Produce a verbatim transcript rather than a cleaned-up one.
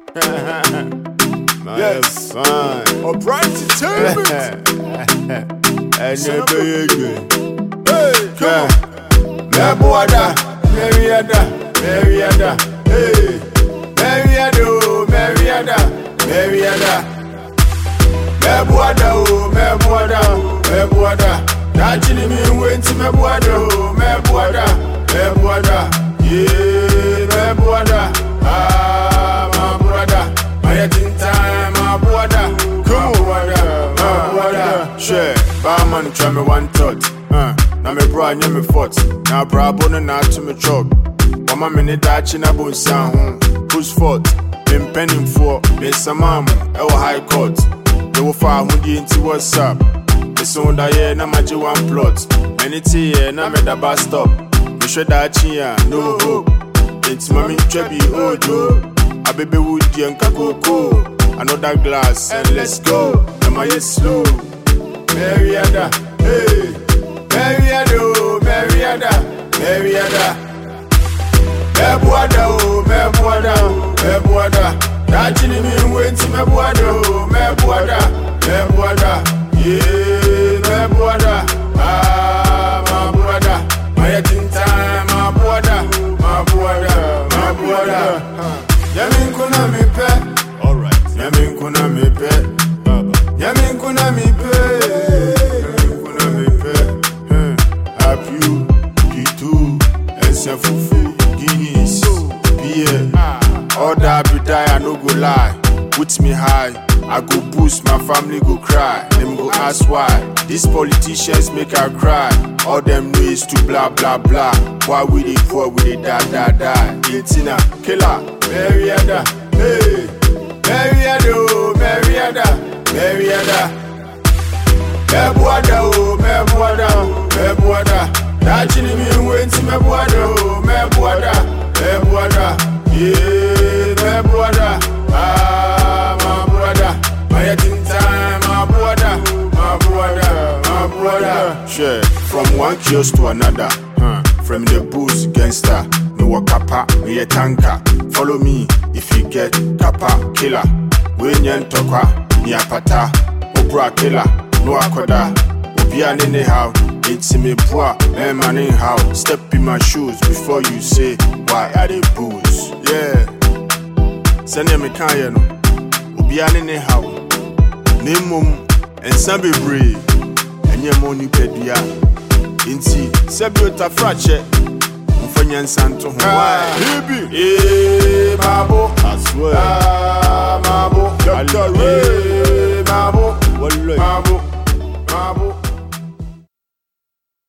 Yes, son. A bright entertainment. And you be good. Hey, come on. Mebuada, Mariada, Mariada, hey, Mariado, Mariada, Mariada. Mebuada, oh, Mebuada, Mebuada. Touching me went to Mebuada, Mebuada, Mebuada, yeah, Mebuada, ah, my brother, my heading time, my brother, come on, my brother, share, barman, try me one thought, uh. Na me bro anya me fort na bra bono na to me chop Mama me ne dachi na bonsa ho who's fault me penning for me samam e wo high court me wo fa ho di nti what's up me so da ye na maji one plot many tie na me da bus stop me hwe dachi ya no hope it's mami trebi ojo abebe wudi enka koko another glass and let's go am I slow Mariada hey Mariado, Mariada, Mariada. Mebuada, oh, Mebuada, Mebuada. Touching me went to Mebuada, oh, Mebuada, Mebuada. Yeah, Mebuada. Ah, my brother. My heading time, my brother, my brother, my brother. Yamin kuna mi pe. Alright. Yamin kuna mi pe. Baba. Yamin kuna mi pe. Apu, Kitu, Ensefufu, Guinness, Beer. All that be die, I no go lie. Put me high, I go boost, my family go cry. Them go ask why. These politicians make her cry. All them know is to blah blah blah. Why we dey poor, we dey die die die. Intina, killer, Mariada, hey, Mariada, oh, Mariada, Mariada. Mebuada, oh, Mebuada, Mebuada. Touching me went to Mebuada, oh, Mebuada, Mebuada. Yeah, Mebuada. Ah, my brother. My heading time, my brother, my brother, my brother. Share from one kiosk to another. Huh. From the booze, gangster. Me wa kappa, me a tanker. Follow me if you get kappa, killer. We nyen tokwa, ni apata, obra killer. No akoda, obia nene how. It's me poor, man man how. Step in my shoes before you say why are they booze? Yeah. Send me kaya no. Obia nene how. Name mum and some be brave. And your money pedia. Inti sebiota frache. Mfanyan santo why? Baby. Eh babo. I swear.